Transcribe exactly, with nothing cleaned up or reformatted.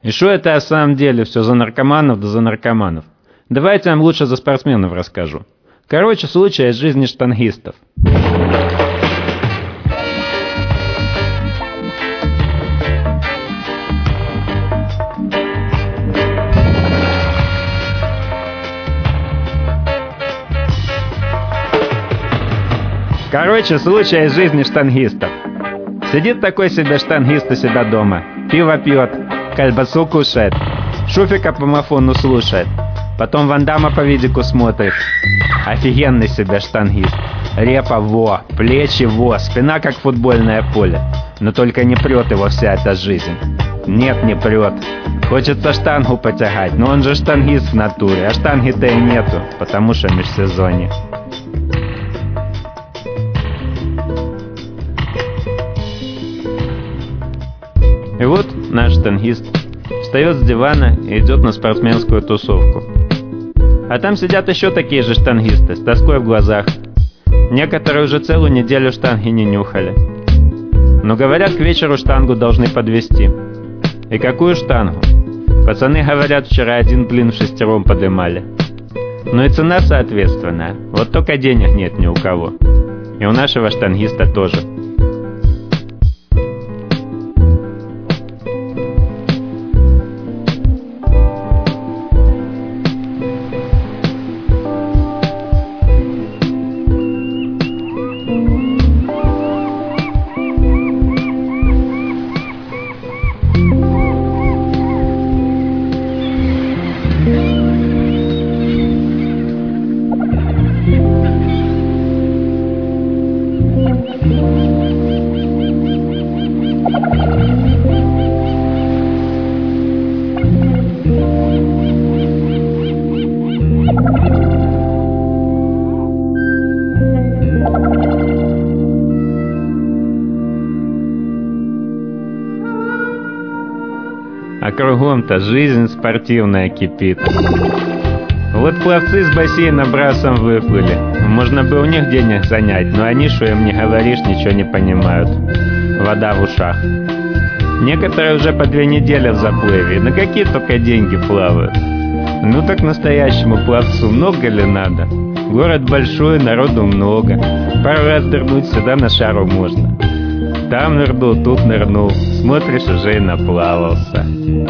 И что это на самом деле все за наркоманов да за наркоманов? Давайте я вам лучше за спортсменов расскажу. Короче, случай из жизни штангистов. Короче, случай из жизни штангистов. Сидит такой себе штангист у себя дома, пиво пьет, колбасу кушает, Шуфика по мафону слушает, потом Ван Дамма по видику смотрит. Офигенный себе штангист. Репа во, плечи во, спина как футбольное поле. Но только не прет его вся эта жизнь. Нет, не прет. Хочется штангу потягать, но он же штангист в натуре, а штанги-то и нету, потому что межсезонье. И вот наш штангист встает с дивана и идет на спортсменскую тусовку. А там сидят еще такие же штангисты, с тоской в глазах. Некоторые уже целую неделю штанги не нюхали. Но говорят, к вечеру штангу должны подвести. И какую штангу? Пацаны говорят, вчера один блин в шестером подымали. Но и цена соответственная, вот только денег нет ни у кого. И у нашего штангиста тоже. А кругом-то жизнь спортивная кипит. Вот пловцы с бассейна брасом выплыли. Можно бы у них денег занять, но они, что им не говоришь, ничего не понимают. Вода в ушах. Некоторые уже по две недели в заплыве. На какие только деньги плавают. Ну так настоящему пловцу много ли надо? Город большой, народу много. Пару раз нырнуть сюда на шару можно. Там нырнул, тут нырнул. Смотришь, уже и наплавался.